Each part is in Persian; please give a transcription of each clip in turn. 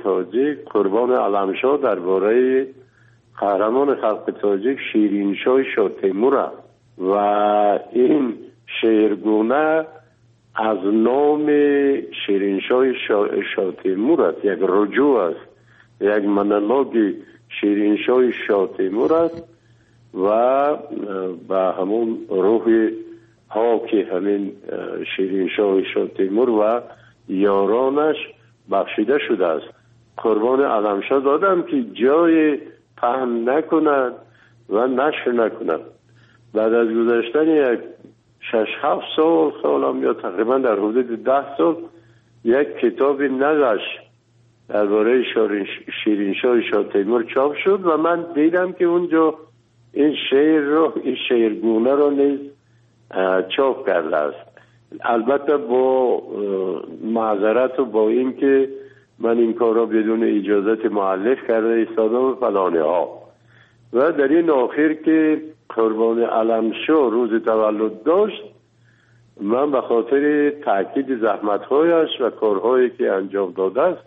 تاجیک قربان علمشاه درباره قهرمان خلق تاجیک شیرینشاه شاه تیمور است و این شعرگونه از نام شیرینشاه شاه تیمور است، یک رجوع است، یک مونولوگ شیرینشاه شاه تیمور است و به همون روح ها که همین شیرینشاه شاه تیمور و یارانش بخشیده شده است. قربان علمشاه دادم که جای پهن نکند و نشر نکند. بعد از گذشتن یک 6-7 سال یا تقریبا در حدود 10 سال یک کتاب نگشت درباره شیرینشاه شاه تیمور چاپ شد و من دیدم که اونجا این شعرگونه رو نیز چاپ کرده است. البته با معذرت و با این که من این کار را بدون اجازت مؤلف کرده ایستادم و فلانه ها. و در این آخر که قربان علمشاه روز تولد داشت، من به خاطر تاکید زحمت‌هایش و کارهایی که انجام داده است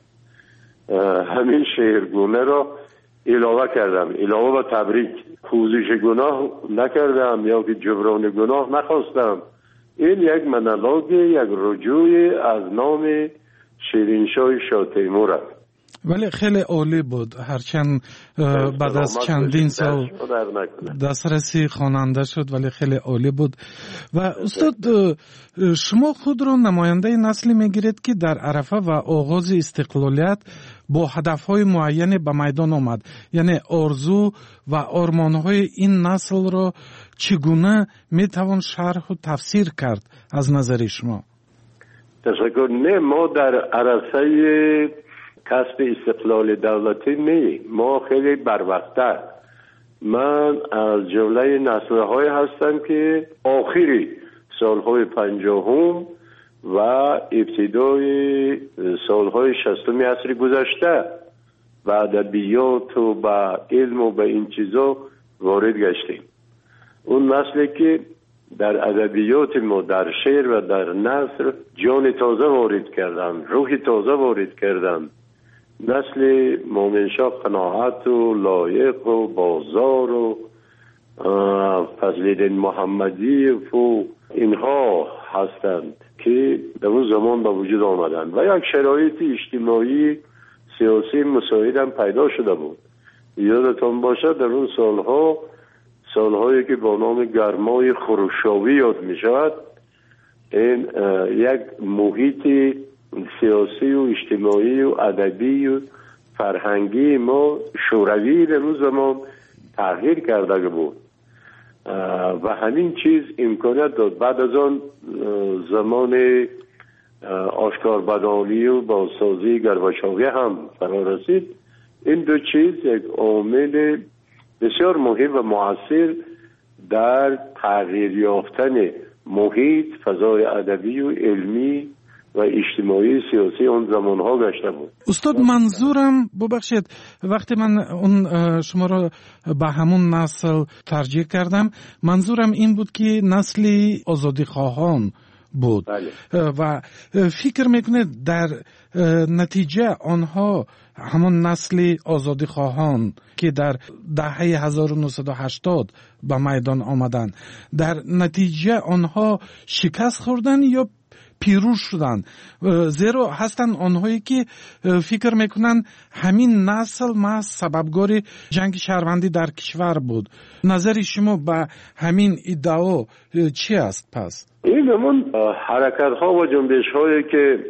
همین شعرگونه را علاوه کردم، علاوه به تبریک. پوزش گناه نکردم یا که جبران گناه نخواستم. این یک مونولوگ، یک رجوع از نام شیرینشاه شاه تیمور است. ولی خیلی عالی بود، هرچند بعد از چندین سال دسترسی خواننده شد ولی خیلی عالی بود. و استاد شما خود را نماینده نسلی میگیرید که در عرفه و آغاز استقلالیت با هدفهای معینی به میدان آمد، یعنی آرزو و آرمانهای این نسل را چگونه میتوان شرح و تفسیر کرد از نظر شما؟ تشکر. نه، ما در عرصه کسب استقلال دولتی نه، ما خیلی بروقته. من از جمله نسل‌های هستم که آخری سالهای 50 و ابتدای سالهای 60 عصر گذشته و ادبیات و به علم و به این چیزا وارد گشتیم. اون نسلی که در ادبیات ما، در شعر و در نثر جان تازه وارد کردن، روح تازه وارد کردن. نسل مومنشاه قناعت و لایق و بازار و فضل‌الدین محمدی و اینها هستند که در اون زمان به وجود آمدند و یک شرایط اجتماعی سیاسی مساعد هم پیدا شده بود. یادتان باشد در اون سالهایی که با نام گرمای خروشاوی یاد می شود، این یک محیط سیاسی و اجتماعی و ادبی و فرهنگی ما شوروی در اون زمان تغییر کرده بود و همین چیز امکانیت داد. بعد از آن زمان آشکاربدانی و بازسازی گرباچوی هم فرا رسید. این دو چیز یک عامل بسیار مهم و مؤثر در تغییر یافتن محیط، فضای ادبی و علمی و اجتماعی سیاسی اون زمانها گشته بود. استاد منظورم ببخشید وقتی من اون شما را به همون نسل ترجیح کردم، منظورم این بود که نسلی آزادی خواهان بود. بله. و فکر میکنه در نتیجه آنها همون نسل آزادی خواهان که در دهه 1980 به میدان آمدن، در نتیجه آنها شکست خوردن یا پیروز شدن؟ زیرا هستن آنهایی که فکر میکنن همین نسل محض سببگار جنگ شهروندی در کشور بود. نظر شما به همین ادعا چی است پس؟ این همون حرکت ها و جنبش هایی که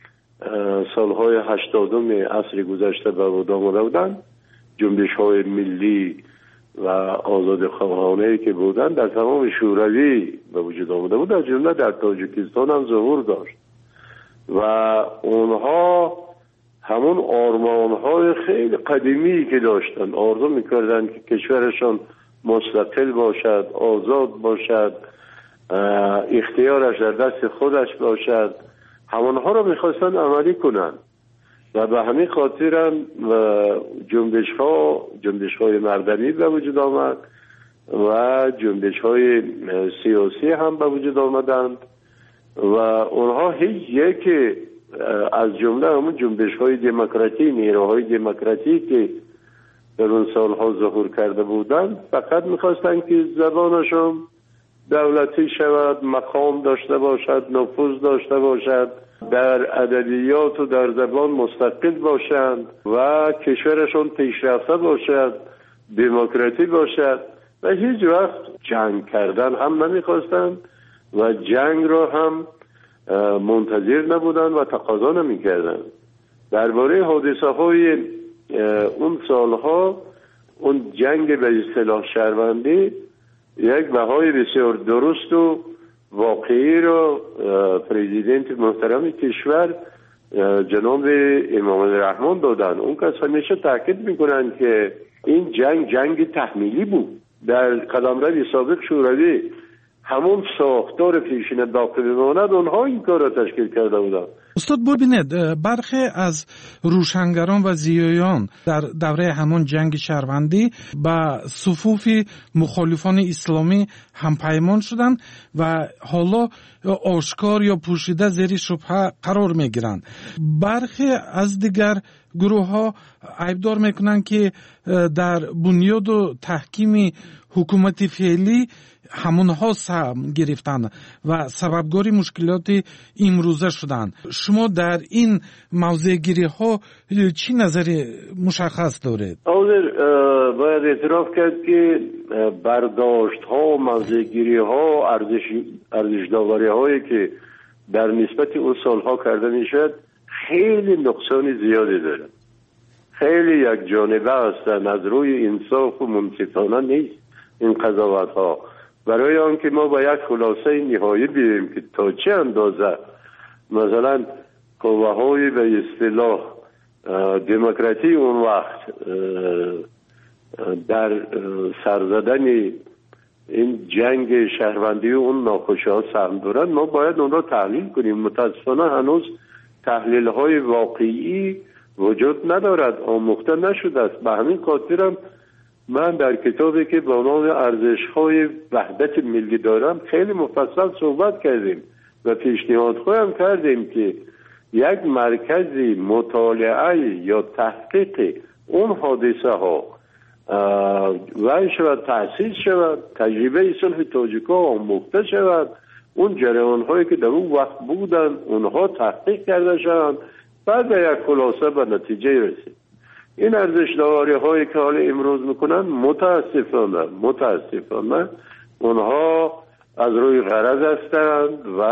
سالهای 80 عصر گذشته به وجود آمده بودند، جنبش های ملی و آزاد خواهانه که بودند در تمام شوروی به وجود آمده بود، از جمله در تاجیکستان هم ظهور داشت و اونها همون آرمان‌های خیلی قدیمی که داشتن، آرزو می‌کردن که کشورشان مستقل باشد، آزاد باشد، اختیارش در دست خودش باشد، همونها رو می‌خواستن عملی کنن و به همین خاطر هم جنبش‌های مردمی به وجود آمد و جنبش‌های سیاسی هم به وجود آمدند و اونها هیچ یک از جمله همون جنبش های دموکراتی، نیروهای دموکراتی که در اون سالها ظهور کرده بودند فقط میخواستن که زبانشون دولتی شود، مقام داشته باشد، نفوذ داشته باشد، در ادبیات و در زبان مستقل باشند و کشورشون پیشرفته باشد، دموکراتی باشد و هیچ وقت جنگ کردن هم نمیخواستند و جنگ را هم منتظر نبودند و تقاضا نمیکردند. درباره حادثه های اون سالها اون جنگ به اصطلاح شهروندی یک بهای بسیار درست و واقعی رو پرزیدنت محترم کشور جناب امام رحمان دادن. اون کس همیشه تاکید میکنن که این جنگ تحمیلی بود. در قلمرو سابق شوروی همون ساختار پیشین باقی بماند اونها این کار را تشکیل کرده بودن. استاد ببینید برخی از روشنگران و زیایان در دوره همون جنگ شهروندی با صفوف مخالفان اسلامی همپیمان شدند و حالا آشکار یا پوشیده زیر شبهه قرار میگیرند. برخی از دیگر گروه ها عیبدار میکنند که در بنیاد و تحکیم حکومت فعلی همونها سهم گرفتن و سببگار مشکلات امروزه شدن. شما در این موضوع گیری ها چی نظری مشخص دارید؟ باید اعتراف کرد که برداشت ها و موضوع گیری ها، ارزش داوری هایی که در نسبت اون سالها کرده میشد خیلی نقصان زیادی داره. خیلی یک جانبه هستن، از روی انصاف و منصفانه نیست این قضاوت ها. برای آنکه ما با یک خلاصه نهایی بیاییم که تا چه اندازه مثلا قوه های به اصطلاح دموکراتی اون وقت در سرزدن این جنگ شهروندی و اون ناخوشی ها سهم دارن، ما باید اون را تحلیل کنیم. متاسفانه هنوز تحلیل های واقعی وجود ندارد، آموخته نشده است. به همین خاطرم من در کتابی که با نام ارزش‌های وحدت ملی دارم خیلی مفصل صحبت کردیم و پیشنهاد خواهم کردیم که یک مرکزی مطالعه یا تحقیق اون حادثه ها و شود تأسیس شود، تجربه صلح تاجیک‌ها آموخته شود، اون جریان هایی که در اون وقت بودن اونها تحقیق کرده شوند، بعد به یک خلاصه به نتیجه رسید. این ارزش داوری هایی که حال امروز میکنن متاسفانه اونها از روی غرض هستند و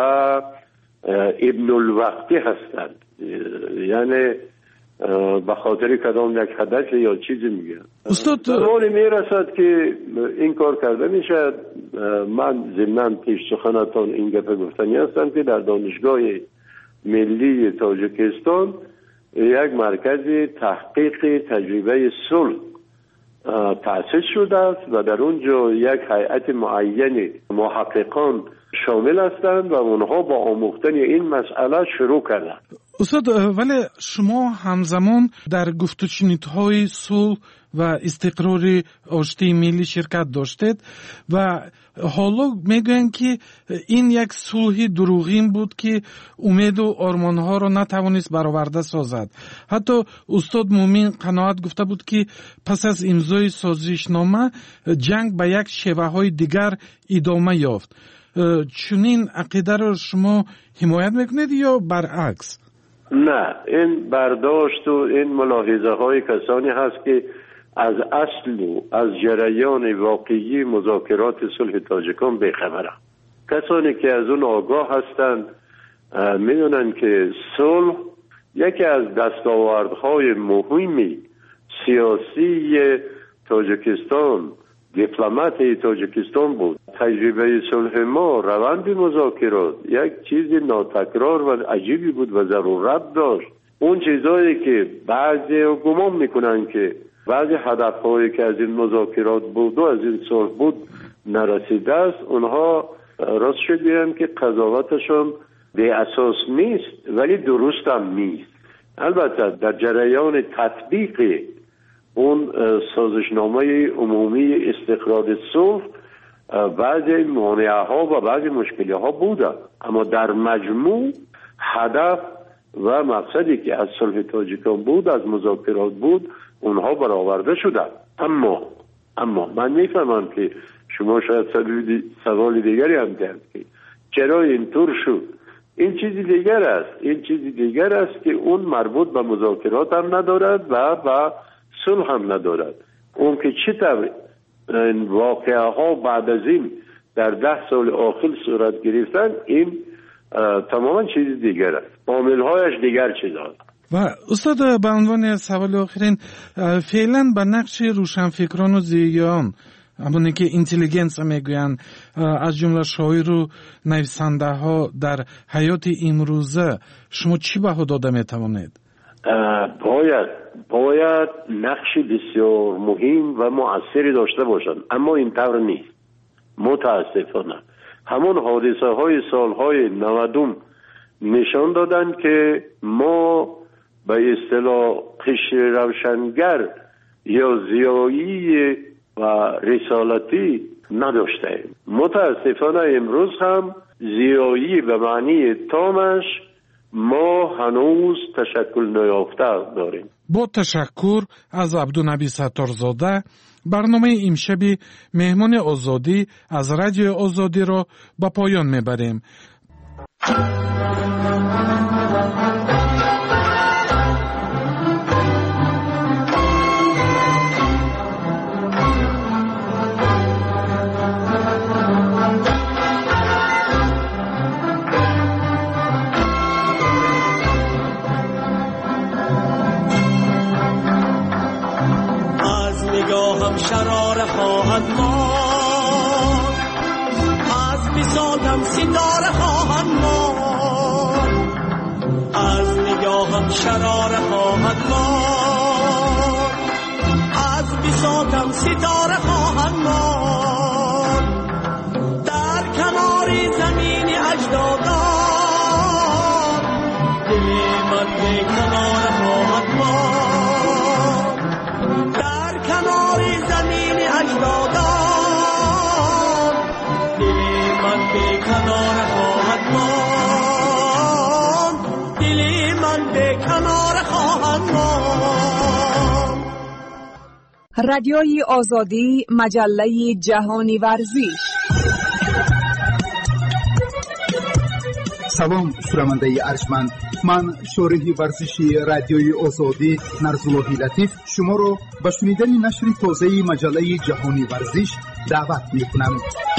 ابن الوقتی هستند، یعنی به خاطر کدام یک هدف یا چیزی میگن. زمانی میرسد که این کار کرده میشد. من ضمناً پیش سخنتان این گپ گفتنی هستم که در دانشگاه ملی تاجیکستان یک مرکز تحقیق تجربه صلح تأسیس شده است و در اونجا یک هیئت معین محققان شامل هستند و اونها با آموختن این مسئله شروع کردند. استاد، ولی شما همزمان در گفت و شنیدهای صلح و استقرار آشتی ملی شرکت داشتید و حالا میگوین که این یک صلح دروغین بود که امید و آرمانها را نتوانست برآورده سازد. حتی استاد مومن قناعت گفته بود که پس از امضای سازشنامه جنگ به یک شیوه های دیگر ادامه یافت. چنین عقیده را شما حمایت میکنید یا برعکس؟ نه، این برداشت و این ملاحظه های کسانی هست که از اصل و از جریان واقعی مذاکرات صلح تاجیکان بیخبرند. کسانی که از اون آگاه هستند میدونن که صلح یکی از دستاوردهای مهمی سیاسی تاجیکستان، دیپلمات تاجیکستان بود. تجربه صلح ما، روند مذاکرات یک چیز ناتکرار و عجیبی بود و ضرورت داشت. اون چیزایی که بعضی گمان میکنن که بعضی هدفهایی که از این مذاکرات بود و از این صلح بود نرسیده است، اونها راست شد بیان که قضاوتشون به اساس نیست ولی درست هم نیست. البته در جریان تطبیق اون سازشنامه عمومی استقرار صلح بعضی مانعه ها و بعضی مشکلی ها بوده، اما در مجموع هدف و مقصدی که از صلح تاجیکان بود، از مذاکرات بود، اونها برآورده شدند. اما من میفهمم که شما شاید سوال دیگری هم کرد که چرا اینطور شد. این چیزی دیگر است که اون مربوط به مذاکرات هم ندارد و به صلح هم ندارد. اون که چطور واقعه ها بعد از این در 10 سال آخر صورت گرفتن، این تماما چیز دیگر است، عامل هایش دیگر چیز است. و استاد، به عنوان سوال آخرین، فعلا به نقش روشنفکران و زیان، همونی که اینتلیجنس میگوین، از جمله شاعر و نویسنده ها در حیات امروزه، شما چی بها داده میتوانید؟ باید نقش بسیار مهم و مؤثری داشته باشند، اما این طور نیست. متاسفانه همون حادثه های سالهای 90 نشان دادن که ما به اصطلاح قشر روشنگر یا زیایی و رسالتی نداشتیم. متاسفانه امروز هم زیایی به معنی تامش ما هنوز تشکل نیافته داریم. با تشکر از عبدالنبی ستارزاده، برنامه امشبی مهمان آزادی از رادیو آزادی را به پایان میبریم. شرار خواهد ماند، از بساطم ستاره خواهد ماند، از نگاهم شرار خواهد ماند، از بساطم ستاره خواهد ماند، در کنار زمین اجدادان دل من به کنار خواهد ماند، در کنار زمین اجدادان دل من به کنار خواهد ماند، دل من به کنار خواهد ماند. رادیوی آزادی، مجله جهانی ورزش. سلام شنونده ارجمند، من شارح ورزشی رادیوی آزادی نرزاللهی لطیف شما را به شنیدن نشر تازه مجله جهانی ورزش دعوت می‌کنم.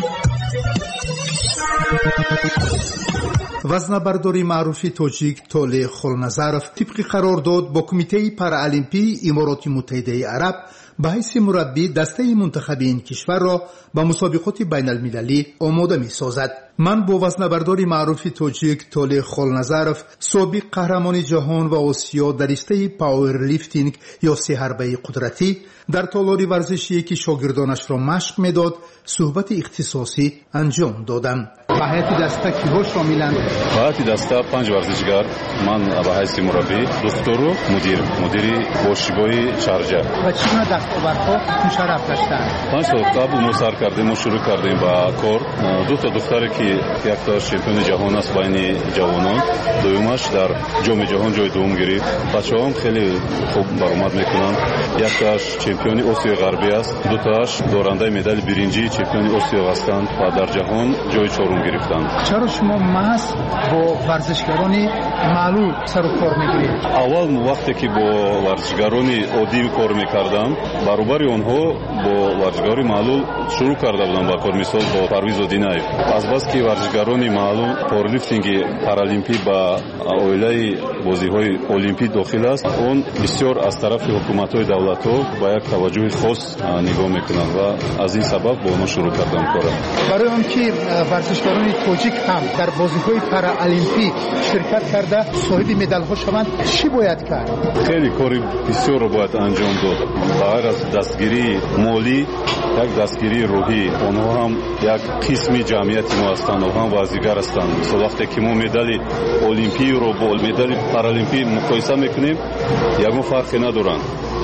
وزنه‌بردار معروف تاجیک طالع خلنظرف طبق قرارداد با کمیته پارالمپی امارات متحده عرب به حیث مربی دسته منتخب این کشور را به مسابقات بین المللی آماده می سازد. من با وزنه‌بردار معروف تاجیک طالع خلنظرف، سابق قهرمان جهان و آسیا در رشته پاور لیفتینگ یا 3 حربه قدرتی، در تالار ورزشی که شاگردانش را مشق میداد صحبت اختصاصی انجام دادم. به هیئت دسته کیها شاملند؟ به هیئت دسته 5 ورزشگر، من به حیث مربی، دکتر و مدیر باشگاه شارجه. و چگونه دستاوردها مشرف داشتند؟ 5 سال قبل ما سر کردیم، ما شروع کردیم با کار. 2 تا دختری که یک تا چمپیون جهان است بین جوانان، دومش در جام جهان جای دوم گرفت. بچه‌ها خیلی خوب برآمد میکنن. یک تاش چمپیون آسیا غربی است، 2 تاش دارنده مدال برنجی چمپیون آسیا هستند و در جهان جای 4 گرفتند. چرا شما محض با ورزشگران معلول سر و کار میگیرید؟ اول وقتی که با ورزشگران عادی کار میکردم، برابر آنها با ورزشگران معلول شروع کرده بودم با کار. مثال با پرویز دیناєв. از بس که ورزشگران معلول پاورلیفتینگ پارالمپی با اویلای بازی‌های المپی داخل است، اون بسیار از طرف حکومت‌های دولت‌ها با یک توجه خاص نگاه میکنند و از این سبب با اونها شروع کردم کارم. برای آنکه ورزشکاران تاجیک هم در بازی‌های پارالمپی شرکت کرده صاحب مدال‌ها شوند، چی باید کرد؟ خیلی کاری بسیار باید انجام داد. غیر از دستگیری مالی، یک دستگیری روحی، آنها هم یک قسمی جمعیت ما هستند، آنها هم بازیگر هستند. مثلا وقتی که ما مدال المپی رو با مدال پارالمپی مقایسه میکنیم، یگان فرقی ندارند،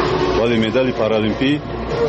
ولی مدال پارالمپی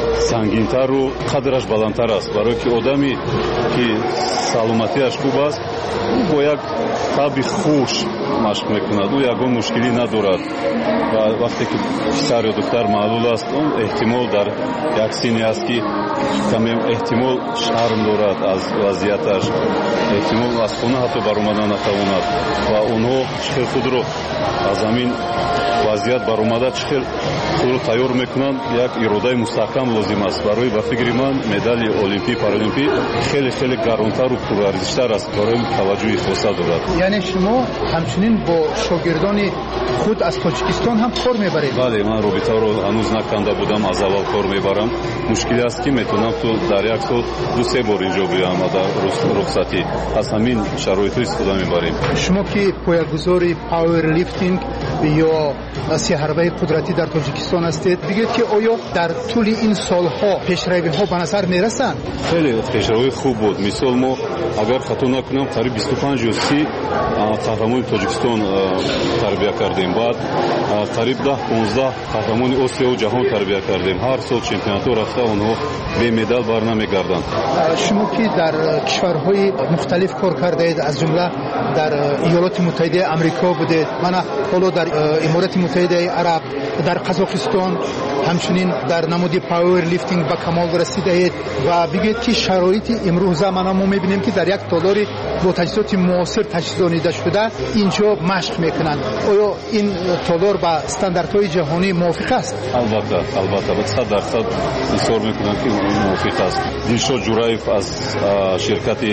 سنگین‌تر و قدرش بلندتر است، برای که آدمی که سلامتیش خوب است бо як таби хуш машқ мекунад, ӯ ягон мушкилӣ надорад ва вақте ки писар ё духтар маълул аст, он эҳтимол дар як синне аст ки камем эҳтимол шарм дорад аз вазъияташ, эҳтимол аз хона ҳатто баромадан натавонад ва онҳо чӣ хел худро аз ҳамин вазъият баромада чӣ хел худро тайёр мекунанд. Як иродаи мустаҳкам лозим аст. Барои ба фикри ман медали олимпӣ паралимпӣ хеле хеле гаронтару пурарзиштар аст, барои таваҷҷӯҳи хоса дорад. яъне шумо ҳамчунин бо шогирдони худ аз Тоҷикистон ҳам кор мебаред? бале, ман робитаро ҳанӯз наканда будам, аз аввал кор мебарам. мушкиле аст ки метавонам то дар як сол 2-3 бор инҷо биям дар рухсатӣ. аз ҳамин шароитҳо истифода мебарем. шумо ки поягузори пауэрлифтинг ё сеҳарбаи қудратӣ дар Тоҷикистон ҳастед, бигӯед ки оё дар тӯли ин солҳо пешравиҳо ба назар мерасанд? хеле пешравии хуб буд. мисол мо агар хато накунам қариб 25 ё 30 қаҳрамони Тоҷикистон тарбия кардем. баъд қариб 10-15 қаҳрамони осиёву ҷаҳон тарбия кардем. ҳар сол чемпионатҳо рафта онҳо бемедал барнамегарданд. шумо ки дар кишварҳои мухталиф кор кардаед, аз ҷумла дар иёлоти муттаҳидаи амрико будед, мана ҳоло дар иморати муттаҳидаи араб, дар қазоқистон, ҳамчунин дар намуди пауэрлифтинг ба камол расидаед ва бигӯед ки шароити имрӯза мана мо мебинем ки дар як толори бо таҷҳизоти муосир таҷҳизонида шуда инҷо машқ мекунанд. оё ин толор ба стандартҳои ҷаҳонӣ мувофиқ аст? албатта 100% исрор мекунам ки мувофиқ аст. дилшод ҷураев аз ширкати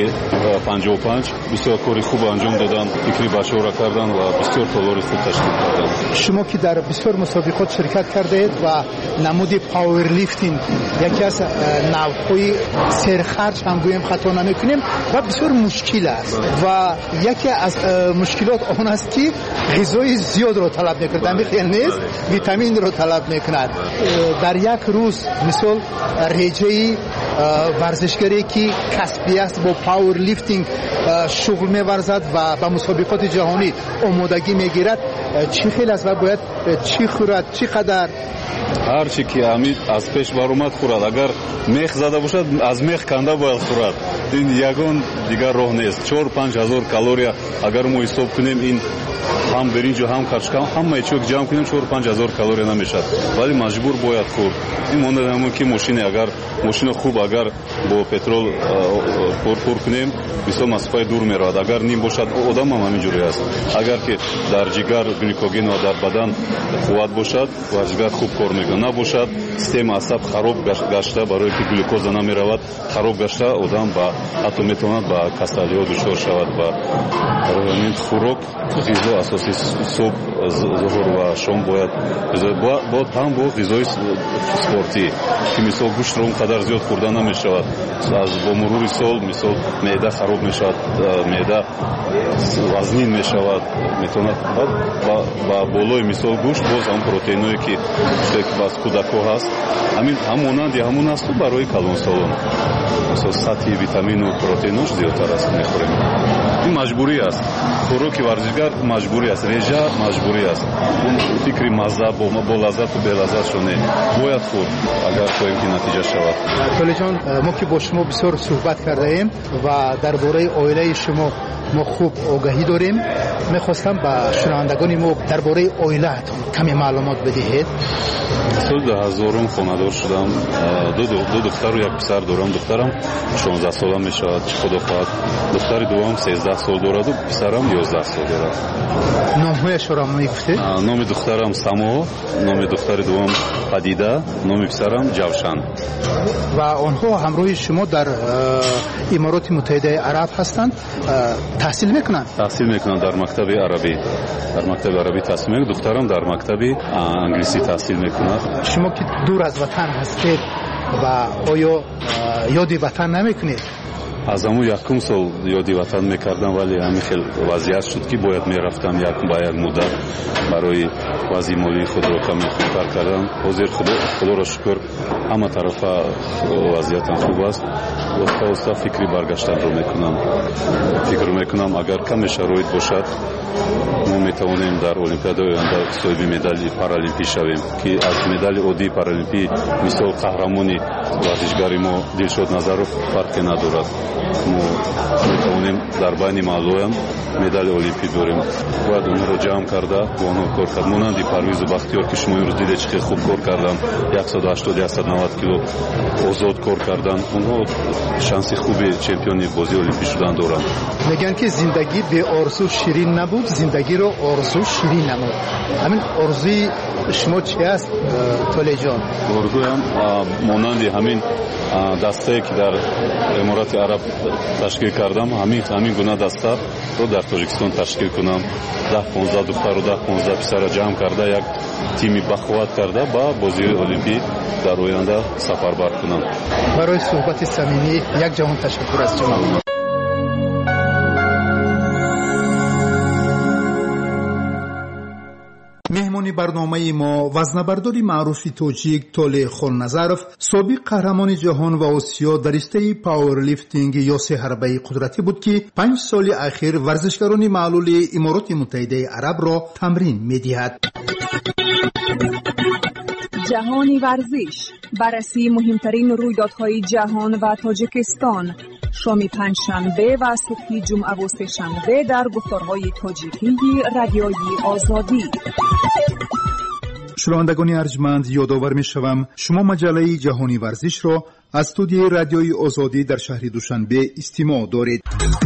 55 бисёр кори хуб анҷом додан, фикри бачаҳоро кардан ва бисёр толори хуб ташкил кардан. шумо ки дар бисёр мусобиқот ширкат кардаед ва намуди пауэрлифтинг яке аз навъҳои серхарҷ ҳам гӯем хато намекунем ва бисёр мушкил аст ва яке аз мушкилот он аст ки ғизои зиёдро талаб мекунад, амихел нест, витаминро талаб мекунад. дар як рӯз мисол реҷаи варзишгаре ки касбӣ аст бо пауэрлифтинг шуғл меварзад ва ба мусобиқоти ҷаҳонӣ омодагӣ мегирад, чӣ хел аст ва бояд чӣ хӯрад, чӣ қадар? ҳар чӣ ки аз пеш баромад хӯрад. агар мех зада бошад, аз мех канда бояд хӯрад. ин ягон дигар роҳ нест. 4-5 ҳазор калория агар мо ҳисоб кунем, ин ҳам биринҷу ҳам качкам ҳамаи чиро ки ҷамъ кунем 4-5 ҳазор калория намешад, вале маҷбур бояд хӯрд. ин монад ҳамон ки мошине, агар мошина хуб агар бо петрол пур кунем, мисол масофаи дур меравад. агар ним бошад, одам ҳам ҳаминҷуре аст. агар ки дар ҷигар гликоген ва дар бадан қувват бошад, варзишгар хуб кор мекунад. набошад, система асаб хароб гашта, барое ки глюкоза намеравад, хароб гашта одам ҳатто метавонад ба касалиҳо дучор шавад. ба ҳамин хӯрок, ғизо асоси субҳ, зуҳур ва шом бояд ҳам бо ғизои спортӣ, ки мисол гӯштро он қадар зиёд хӯрда намешавад. бо мурури сол мисол меъда хароб мешавад, меъда вазнин мешавад, метавонад ба болои мисол гӯшт боз ҳам протеиное ки баз кӯдакҳо ҳаст, ҳамонанди ҳамон асту барои калонсолон. мисол сатҳи витамину протеинош зиёдтар аст мехӯрем. ин маҷбурӣ аст. хӯроки варзишгар маҷбурӣ аст, реҷа маҷбурӣ аст. фикри мазза бо лаззату белаззатшо не, бояд хӯрд агар хоҳем ки натиҷа шавад. толиҷон, мо ки бо шумо бисёр суҳбат кардаем ва дар бораи оилаи шумо мо хуб огаҳӣ дорем. мехостам ба шунавандагони мо дар бораи оилаатон каме маълумот бидиҳед. соли 2000 хонадор шудам. ду духтару як писар дорам. духтарам 16 сола мешавад, худо хоҳад. духтари дуввам 13 сол дораду писарам 11 сол дорад. номҳояшро мегуфтед? номи духтарам Само, номи духтари дуввам Падида, номи писарам Ҷавшан. ва онҳо ҳамроҳи шумо дар имороти муттаҳидаи араб ҳастанд. таҳсил мекунанд? таҳсил мекунанд дар мактаби арабӣ. дар мактаби арабӣ таҳсил мекунанд. духтарам дар мактаби англисӣ таҳсил мекунад. шумо ки дур аз ватан ҳастед ва оё ёди ватан намекунед? аз ҳамун якум сол ёди ватан мекардам, вале ҳамин хел вазъият шуд ки бояд мерафтам ба як муддат барои вазъи молии худро каме хубтар кардам. ҳозир худоро шукр ҳама тарафа вазъиятам хуб аст. оста фикри баргаштанро мекунам. фикр мекунам агар каме шароит бошад, мо метавонем дар олимпиадаи оянда соҳиби медали паралимпӣ шавем, ки аз медали оддии паралимпӣ мисол қаҳрамони варзишгари мо Дилшод Назаров фарқе надорад. мо метавонем дар байни маълуям медали олимпӣ дорем. бояд онҳоро ҷамъ карда бо онҳо кор кард. монанди Парвизу Бахтиёр ки шумо имрӯз диде чӣ хел хуб кор карданд, 180-190 кило озод кор карданд. онҳо шанси хуби чемпиони бозии олимпӣ шудан доранд. мегӯянд ки зиндагӣ беорзу ширин набуд, зиндагиро орзу ширин намуд. ҳамин орзуи шумо чи аст толеҷон? орзуям монанди ҳамин дастае ки дар эморати араб ташкил кардам, ҳамин гуна дастаро дар тоҷикистон ташкил кунам. 10-15 духтару 10-15 писара ҷамъ карда як тими бахуват карда ба бозии олимпӣ дар оянда сафарбар кунам. барои суҳбати самимӣ як ҷаҳон ташаккур аз шумо. меҳмони барномаи мо вазнабардори маъруфи тоҷик Толе Холназаров, собиқ қаҳрамони ҷаҳон ва Осиё дар риштаи пауэрлифтинг ё сеҳарбаи қудратӣ буд ки 5 соли ахир варзишгарони маълули Имороти Муттаҳидаи Арабро тамрин медиҳад. جهانی ورزش، بررسی مهمترین رویدادهای جهان و تاجیکستان، شام پنجشنبه و صبح جمعه و سه‌شنبه در گفتارهای تاجیکی رادیوی آزادی. شنوندگان ارجمند، یادآور می‌شوم شما مجله جهانی ورزش را از استودیوی رادیوی آزادی در شهر دوشنبه استماع دارید.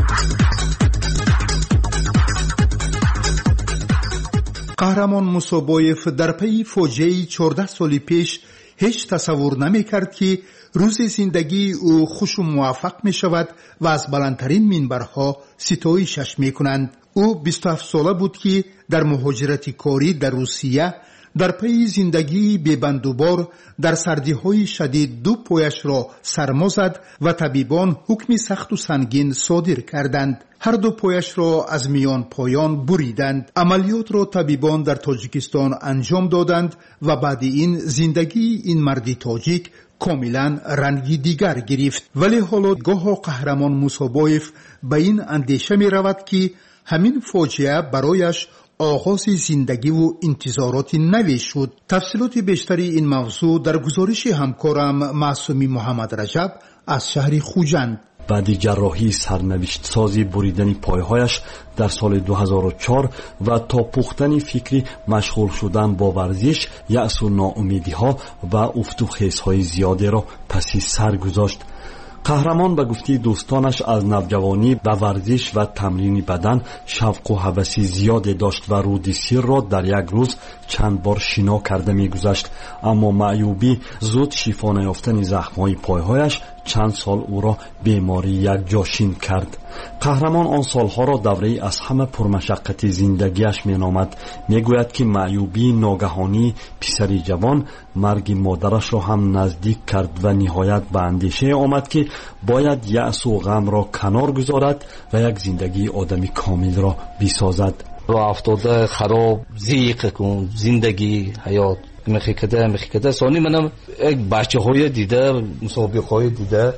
قهرمان موسابویف در پی فاجعه 14 سال پیش هیچ تصور نمی‌کرد که روز زندگی او خوش و موفق می‌شود و از بلندترین منبرها ستایشش می‌کنند. او 27 ساله بود که در مهاجرت کاری در روسیه در پی زندگی بی‌بندوبار در سردی‌های شدید دو پایش را سرما زد و طبیبان حکم سخت و سنگین صادر کردند. هر دو پایش را از میان پایان بریدند. عملیات را طبیبان در تاجیکستان انجام دادند و بعد این زندگی این مرد تاجیک کاملا رنگی دیگر گرفت. ولی حالا گاه قهرمان موسابویف به این اندیشه می رود که همین فاجعه برایش آغاز زندگی و انتظارات نوی شد. تفصیلات بیشتری این موضوع در گزارش همکارم معصومی محمد رجب از شهر خوجند. بعد جراحی سرنوشت سازی بریدن پایهایش در سال 2004 و تا پختن فکری مشغول شدن با ورزش، یأس و ناامیدی ها و افت و خیز های زیادی را پس سر گذاشت. قهرمان به گفته دوستانش از نوجوانی به ورزش و تمرین بدن شوق و هوس زیادی داشت و رود سیر را در یک روز چند بار شنا کرده می‌گذشت، اما معیوبی زود شفا نیافتن زخم‌های پایهایش چند سال او را بیماری یک جاشین کرد. قهرمان آن سالها را دوره از همه پرمشقت زندگیش می‌نامد. میگوید که معیوبی ناگهانی پسری جوان مرگ مادرش را هم نزدیک کرد و نهایت به اندیشه آمد که باید یأس و غم را کنار گذارد و یک زندگی آدمی کامل را بسازد. و افتاده خراب زیق کن زندگی حیات میخکده سانی منم یک بچه های دیده مسابقه های دیده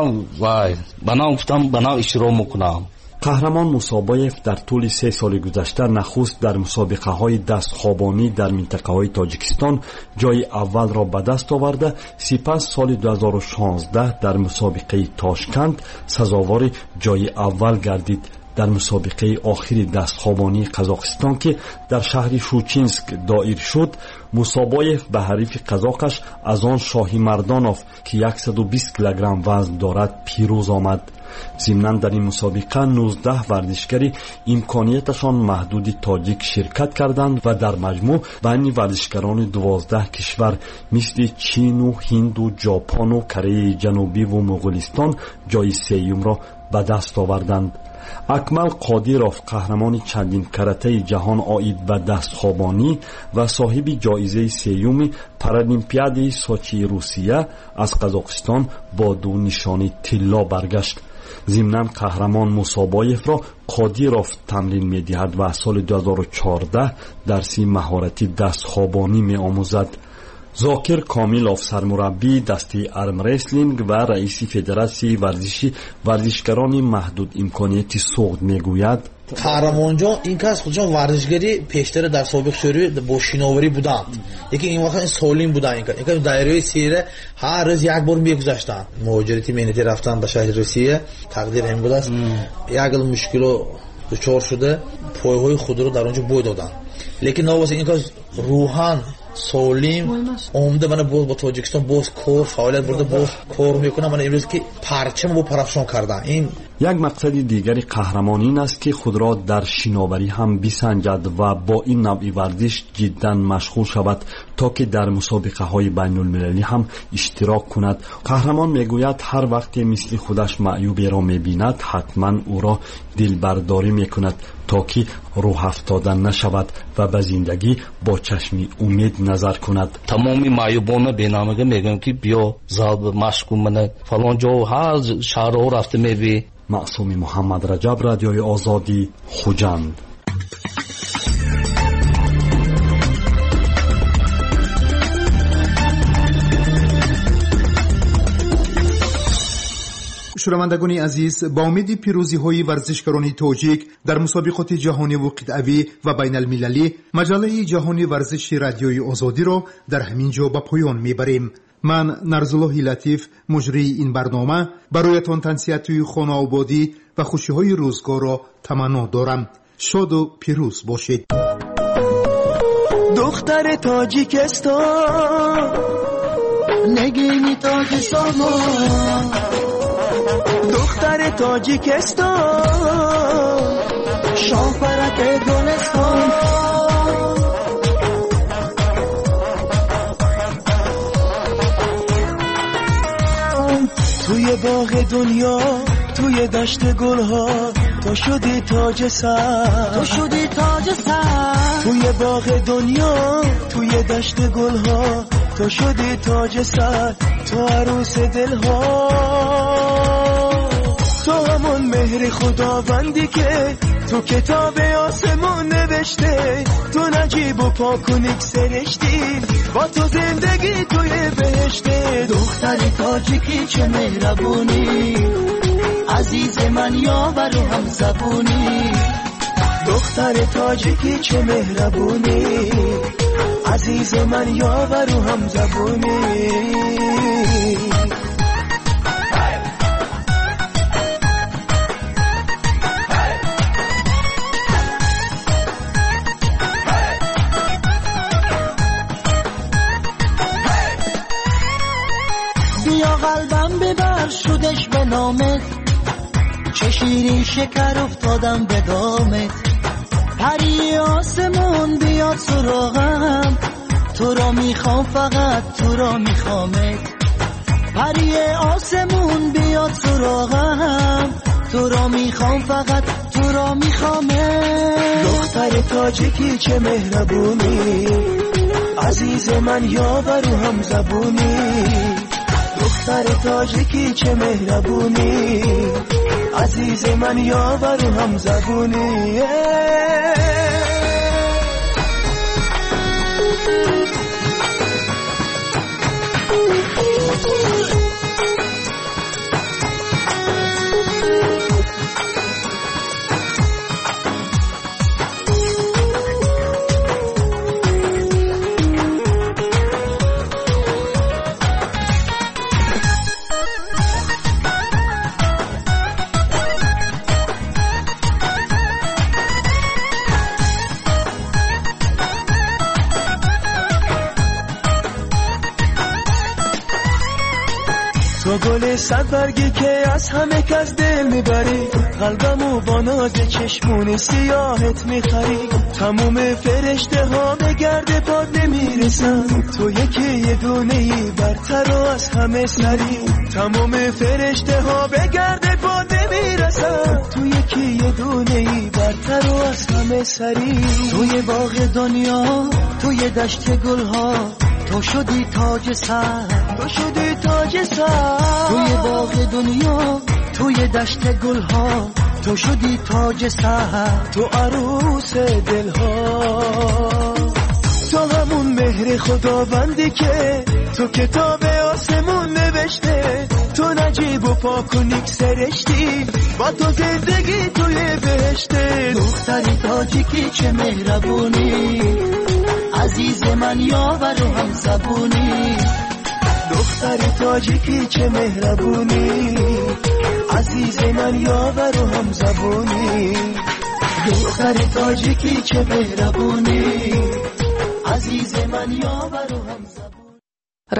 منم گفتم اشتراک میکنم. قهرمان موسابویف در طول 3 سال گذشته نخست در مسابقه های دستخوابانی در منطقه های تاجیکستان جای اول را به دست آورده، سپس سال 2016 در مسابقه تاشکند سزاوار جای اول گردید. در مسابقه آخری دستخوابانی قزاقستان که در شهر شوچینسک دایر شد، موسابویف به حریف قزاقش از آن شاهی مردانوف که 120 کیلوگرم وزن دارد پیروز آمد. ضمناً در این مسابقه 19 ورزشکاری امکانیتشان محدود تاجیک شرکت کردند و در مجموع بین ورزشکاران 12 کشور مثل چین و هند و ژاپن و کره جنوبی و مغولستان جای سوم را به دست آوردند. اکمل قادیروف قهرمان چندین کرته جهان آید به دستخوابانی و صاحب جایزه سوم پارالیمپیاد سوچی روسیه از قزاقستان با 2 نشان طلا برگشت. ضمناً قهرمان موسابویف را قادیروف تمرین می‌دهد و سال 2014 درس مهارتی دستخوابانی می‌آموزد. زاکر کامیلوف سرمربی دسته آرم رسلینگ و رئیس فدراسیون ورزشی ورزشکاران محدود امکانیت سوخت میگوید قهرمانجان این کس خودشان ورزشگری پیشتر در سابق شوری با شیناوری بودند، یکی این وقت سالم بودن. این کس دایره سیره هر روز یک بار میگذاشتن، مهاجرتی مهنتی رفتن به شهر روسیه، تقدیر هم بود است. یک مشکل دچار شده، پایه‌های خود رو در اونجا بوی دادن، لیکن نواسه این کس روحان سالم اومده من با تاجیکستان باز کار فعالیت برده، باز کار میکنه. من امروز که پرچم با پرافشان کردن. این یک مقصد دیگری قهرمان این است که خود را در شناوری هم بسنجد و با این نوع ورزش جدا مشغول شود تا که در مسابقه های بین المللی هم اشتراک کند. قهرمان میگوید هر وقت مثل خودش معیوبی را میبیند حتما او را دلبرداری میکند تا که روح افتادن نشود و به زندگی با چشم امید نظر کند. تمامی معیوبان بینامه میگم که بیا زاد مشق من فلان جا هر شهر رفته میبی. معصوم محمد رجب، رادیوی آزادی، خوجند. شنوندگان عزیز، با امید پیروزی های ورزشکاران تاجیک در مسابقات جهانی و قطعی و بین المللی، مجله جهانی ورزش رادیوی آزادی را در همین جا به پایان میبریم. من نرزالله لطیف مجری این برنامه برایتان تنصیحات خانه آبادی و خوشی های روزگار را تمنا دارم. شاد و پیروز باشید. دختر تاجیکستان نگینی تاج سامان، دختر تاجیکستان شاپرک گلستان، توی باغ دنیا توی دشت گلها تو شدی تاج سر، تو شدی تاج سر، توی باغ دنیا توی دشت گلها تو شدی تاج سر، تو عروس دلها، تو همون مهر خداوندی که تو کتاب آسمون نوشته، تو نجیب و پاکونیک سرشتی با تو زندگی توی بهشته. دختر تاجیکی چه مهربونی، عزیز من یاور و هم زبونی، دختر تاجیکی چه مهربونی، عزیز من یاور و هم زبونی. بیا قلبم ببر شدش به نامت، چه شیرین شکر افتادم به دامت، پری آسمون بیاد سراغم، تو را میخوام فقط تو را میخوامت، پری آسمون بیاد سراغم، تو را میخوام فقط تو را میخوامت. دختر تاجیکی چه مهربونی، عزیز من یاور و هم زبونی، دختر تاجیکی چه مهربونی، عزیز من یاور و هم زبونی. تو گل صد برگی که از همه کس دل میبری، قلبمو با ناز چشمون سیاهت میخری، تموم فرشته ها به گرد پاد نمیرسن، تو یکی یه دونه‌ای برتر و از همه سری، تموم فرشته ها به گرد پاد نمیرسن، تو یکی یه دونه‌ای برتر و از همه سری. توی باغ دنیا توی دشت گلها تو شدی تاج سر، تو شدی تاج سر، توی باغ دنیا توی دشت گلها تو شدی تاج سر، تو عروس دلها، تو همون مهر خداوندی که تو کتاب آسمون نوشته، تو نجیب و پاک و نیک سرشتی با تو زندگی توی بهشته دختری تاجیکی چه مهربونی عزیز من یاور و هم زبونی دختری تاجیکی چه مهربونی عزیز من یاور و هم زبونی دختری تاجیکی چه مهربونی عزیز من یاور و هم